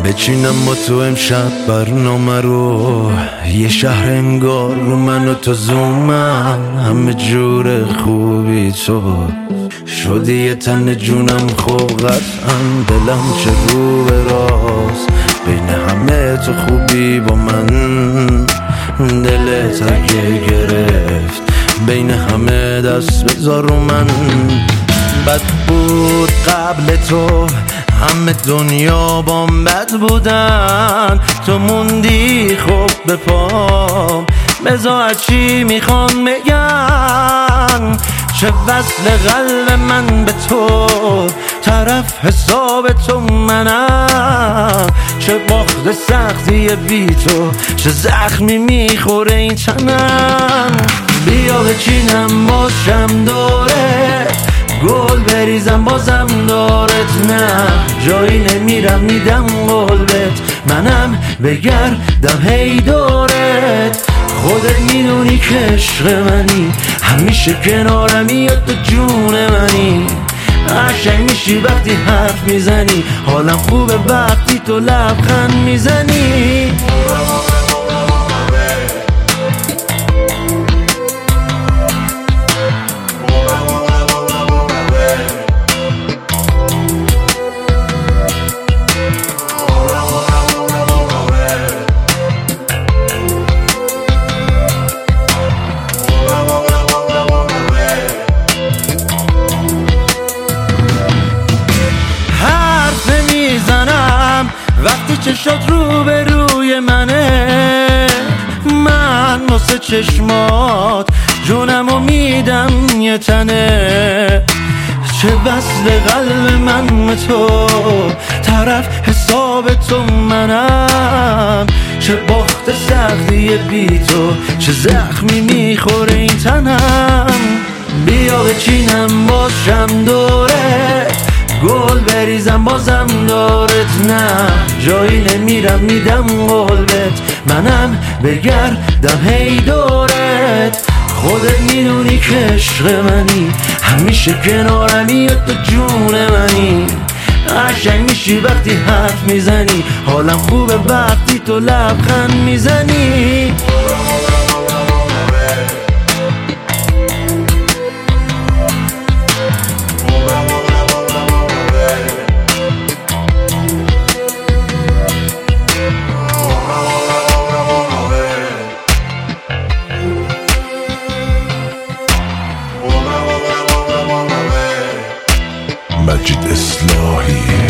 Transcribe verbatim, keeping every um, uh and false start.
بچینم با تو امشب برنامه رو، یه شهر انگار رو من و تو زومن، همه جور خوبی تو شدی یه تن جونم. خوب قطعا دلم چه رو به راست، بین همه تو خوبی با من، دلت اگه گرفت بین همه دست بذار رو من. بد بود قبل تو همه دنیا بام بد بودن، تو موندی خوب به پام، بذار چی میخوان بگن. چه وصل قلب من به تو، طرف حساب تو منم، چه باخت سختی بی تو، چه زخمی میخوره این تنم. بیا بچینم باشم دوره، گل بریزم بازم دارت، نه جایی نمیرم میدم قلبت، منم بگردم هی دورت. خودت میدونی که عشق منی، همیشه کنارمی یا تو جون منی. قشنگ میشی وقتی حرف میزنی، حالم خوبه وقتی تو لبخند میزنی. وقتی چشات رو به روی منه، من واسه چشمات جونمو میدم یه تنه. چه وصل قلب من تو، طرف حساب تو منم، چه باخت سختی بی تو، چه زخمی میخوره این تنم. بیا بچینم باشم دوره، گل بریزم بازم دارت، نه جایی نمیرم میدم قلبت، منم بگردم هی دورت. خودت میدونی که عشق منی، همیشه کنارمی یا تو جون منی. قشنگ میشی وقتی حرف میزنی، حالم خوبه وقتی تو لبخند میزنی. مجید اصلاحی